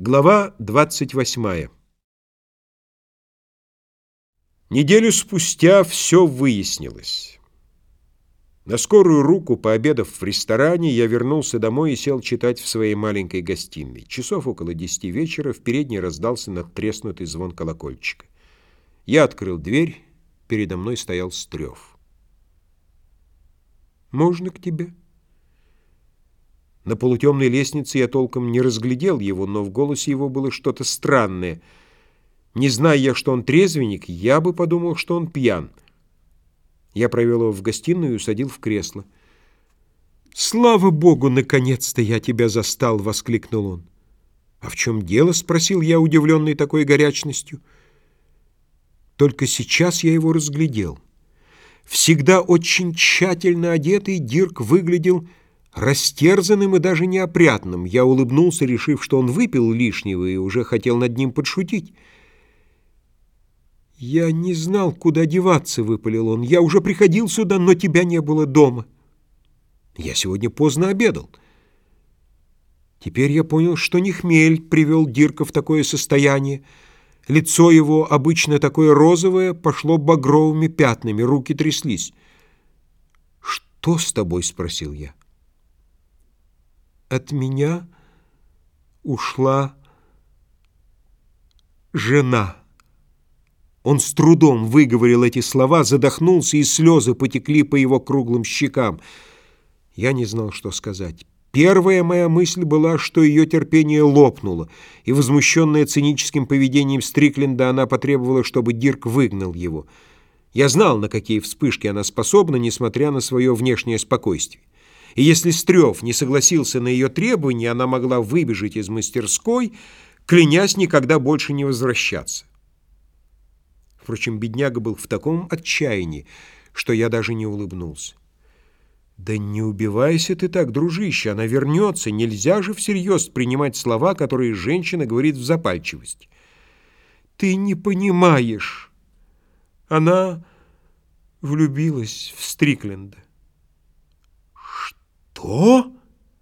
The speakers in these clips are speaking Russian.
Глава 28. Неделю спустя все выяснилось. На скорую руку, пообедав в ресторане, я вернулся домой и сел читать в своей маленькой гостиной. Часов около 10 вечера в передней раздался надтреснутый звон колокольчика. Я открыл дверь, передо мной стоял Стрёв. «Можно к тебе?» На полутемной лестнице я толком не разглядел его, но в голосе его было что-то странное. Не зная я, что он трезвенник, я бы подумал, что он пьян. Я провел его в гостиную и усадил в кресло. «Слава Богу, наконец-то я тебя застал!» — воскликнул он. «А в чем дело?» — спросил я, удивленный такой горячностью. Только сейчас я его разглядел. Всегда очень тщательно одетый Дирк выглядел растерзанным и даже неопрятным. Я улыбнулся, решив, что он выпил лишнего, и уже хотел над ним подшутить. «Я не знал, куда деваться», — выпалил он. «Я уже приходил сюда, но тебя не было дома. Я сегодня поздно обедал». Теперь я понял, что не хмель привел Дирка в такое состояние. Лицо его, обычно такое розовое, пошло багровыми пятнами, руки тряслись. «Что с тобой?» — спросил я. «От меня ушла жена». Он с трудом выговорил эти слова, задохнулся, и слезы потекли по его круглым щекам. Я не знал, что сказать. Первая моя мысль была, что ее терпение лопнуло, и, возмущенная циническим поведением Стрикленда, она потребовала, чтобы Дирк выгнал его. Я знал, на какие вспышки она способна, несмотря на свое внешнее спокойствие. И если Стрёв не согласился на ее требования, она могла выбежать из мастерской, клянясь никогда больше не возвращаться. Впрочем, бедняга был в таком отчаянии, что я даже не улыбнулся. «Да не убивайся ты так, дружище, она вернется. Нельзя же всерьез принимать слова, которые женщина говорит в запальчивости». «Ты не понимаешь. Она влюбилась в Стрикленда». «Что?»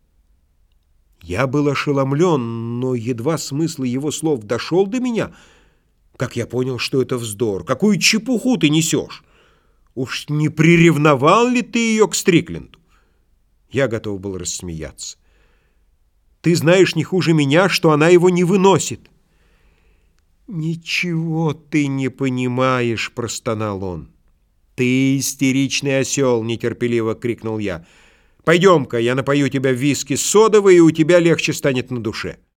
Я был ошеломлен, но едва смысл его слов дошел до меня, как я понял, что это вздор. Какую чепуху ты несешь? Уж не приревновал ли ты ее к Стрикленду? Я готов был рассмеяться. Ты знаешь не хуже меня, что она его не выносит. «Ничего ты не понимаешь», — простонал он. «Ты истеричный осел», — нетерпеливо крикнул я. «Пойдем-ка, я напою тебя виски с содовой, и у тебя легче станет на душе».